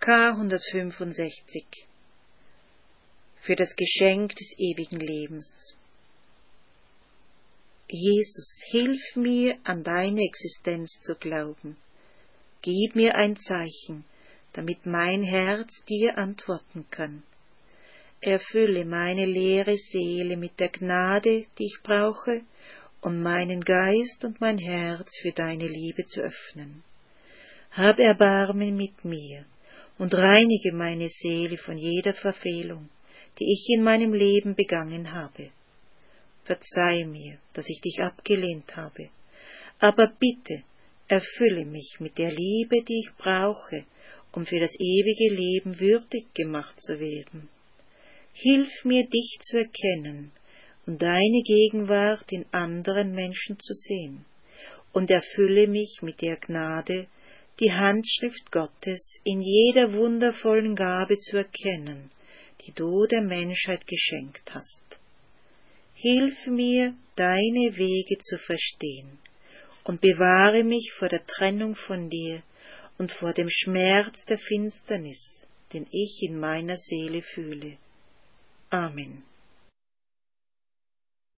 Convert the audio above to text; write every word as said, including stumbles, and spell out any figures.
K hundertfünfundsechzig für das Geschenk des ewigen Lebens. Jesus, hilf mir, an deine Existenz zu glauben. Gib mir ein Zeichen, damit mein Herz dir antworten kann. Erfülle meine leere Seele mit der Gnade, die ich brauche, um meinen Geist und mein Herz für deine Liebe zu öffnen. Hab Erbarmen mit mir und reinige meine Seele von jeder Verfehlung, die ich in meinem Leben begangen habe. Verzeih mir, dass ich dich abgelehnt habe, aber bitte erfülle mich mit der Liebe, die ich brauche, um für das ewige Leben würdig gemacht zu werden. Hilf mir, dich zu erkennen und deine Gegenwart in anderen Menschen zu sehen, und erfülle mich mit der Gnade, die Handschrift Gottes in jeder wundervollen Gabe zu erkennen, die du der Menschheit geschenkt hast. Hilf mir, deine Wege zu verstehen, und bewahre mich vor der Trennung von dir und vor dem Schmerz der Finsternis, den ich in meiner Seele fühle. Amen.